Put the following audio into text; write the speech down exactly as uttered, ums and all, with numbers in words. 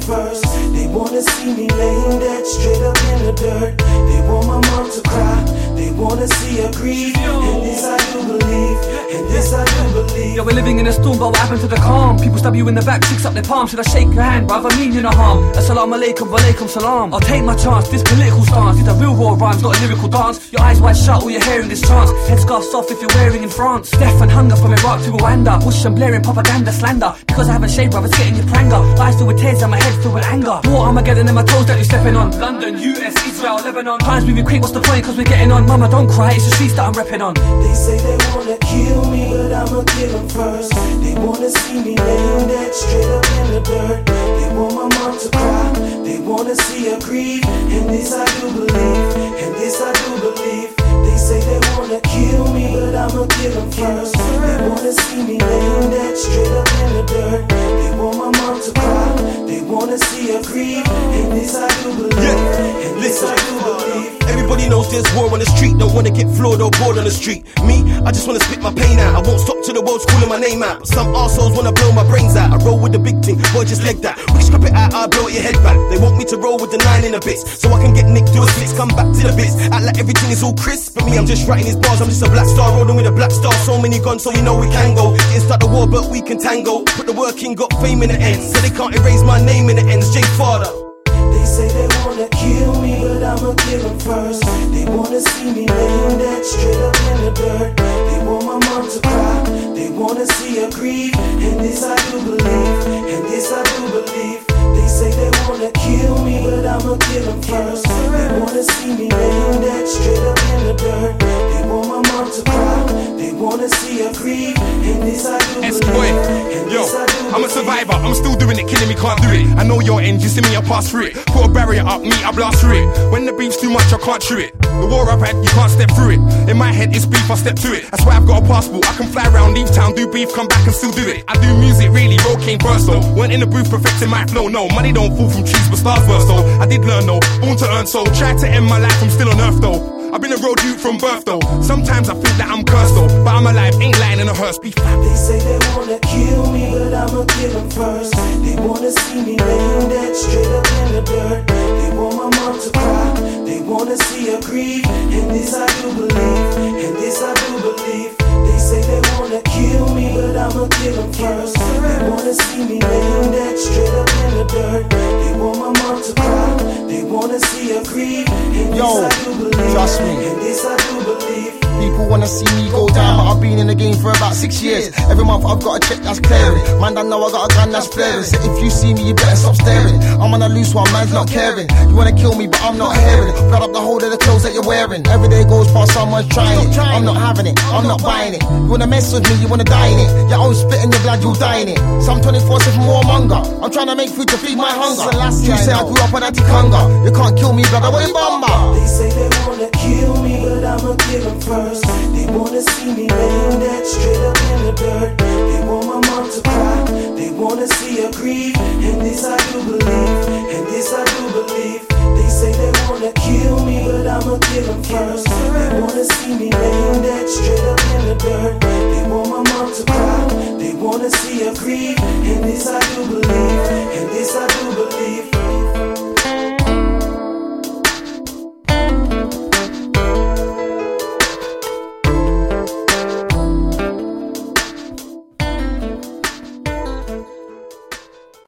first. They wanna see me laying dead straight up in the dirt. They want my mom to cry, they wanna see her grieve. And this I do believe, and this I do believe. Yeah, we're living in a storm, but what happened to the calm? People stab you in the back, sticks up their palm. Should I shake your hand, bruv? I mean you no harm. Assalamu alaikum, walaikum salam. I'll take my chance, this political stance. These are real raw rhymes, not a lyrical dance. Your eyes wide shut, all you're hearing this chance. Headscarves off if you're wearing in France. Death and hunger from Iraq to Rwanda. Bush and blaring propaganda slander. Because I haven't shaved, bruv, it's getting your pranger. Eyes filled with tears and my head filled with anger. War Armageddon in my toes that you're stepping on. London, U S, Israel, Lebanon. Times moving quick, what's the point? Cause we're getting on. Mama, don't cry, it's the streets that I'm repping on. They say they wanna kill me, but I'ma kill them first. They wanna see me laying dead straight up in the dirt. They want my mom to cry, they wanna see her grieve. And this I do believe, and this I do believe. They say they wanna kill me, but I'ma kill them first. They wanna see me laying dead straight up in the dirt. They want my mom to cry, they wanna see her grieve. And this I do believe, yeah. And this I do believe. Everybody knows there's war on the street. Don't wanna get floored or bored on the street. Me, I just wanna spit my pain out. I won't stop till the world's calling my name out. Some arseholes wanna blow my brains out. I roll with the big thing, boy just leg that. We scrap it out, I blow your head back. They want me to roll with the nine in the bits, so I can get nicked to a six, come back to the bits. Act like everything is all crisp. For me, I'm just writing his bars, I'm just a black star rolling with a black star. So many guns, so we know we can go. Didn't start the war, but we can tango. Put the work in, got fame in the end, so they can't erase my name in the ends. J Father. They say they wanna kill me, but I'ma kill them first. They wanna see me laying dead straight up in the dirt. They want my mom to cry, they wanna see her grieve. And this I do believe, and this I do believe. They say they wanna kill me, but I'ma kill them first. They wanna see me laying dead straight up in the dirt. They want my mom to cry, they wanna see her grieve. And this I do believe, and Yo, this I do believe. I'm a survivor, I'm still doing it, killing me, can't do it. I know your end, you see me, I pass through it. Put a barrier up, me, I blast through it. When the beef's too much, I can't chew it. The war I've had, you can't step through it. In my head, it's beef, I step to it. That's why I've got a passport, I can fly around, leave town, do beef, come back and still do it. I do music, really, roll came first though. Weren't in the booth perfecting my flow, no. Money don't fall from trees, but stars burst though. I did learn though, born to earn so. Tried to end my life, I'm still on earth though. I've been a road youth from birth though. Sometimes I think that I'm cursed though, but I'm alive, ain't lying in a hearse. Be fat. They say they wanna kill me, but I'ma kill them first. They wanna see me laying dead straight up in the dirt. They want my mom to cry, they wanna see her grieve. And this I do believe, and this I do believe. They say they wanna kill me, but I'ma kill them first. They wanna see me laying dead straight up in the dirt. They want my mom to cry, they wanna see her grieve. And Yo, this I do believe, trust me. and this I do believe. People wanna see me go down, but I've been in the game for about six years. Every month I've got a check that's clearing. Man, I know I got a gun that's flaring. So if you see me, you better stop staring. I'm on a loose one, man's not caring. You wanna kill me, but I'm not hearing it. Blood up the whole of the clothes that you're wearing. Every day goes past, someone's trying it. I'm not having it, I'm not buying it. You wanna mess with me, you wanna die in it. Your own spit in your blood, you'll die in it. Some twenty-four seven more monger. I'm trying to make food to feed my hunger. You say I grew up on anti-hunger. You can't kill me, brother, what in Bamba? They say they wanna kill me, but I'ma kill them first. They wanna see me laying dead straight up in the dirt. They want my mom to cry, they wanna see her grieve. And this I do believe, and this I do believe. They say they wanna kill me, but I'ma kill them first. They wanna see me laying dead straight up in the dirt. They want my mom to cry, they wanna see her grieve. And this I do believe.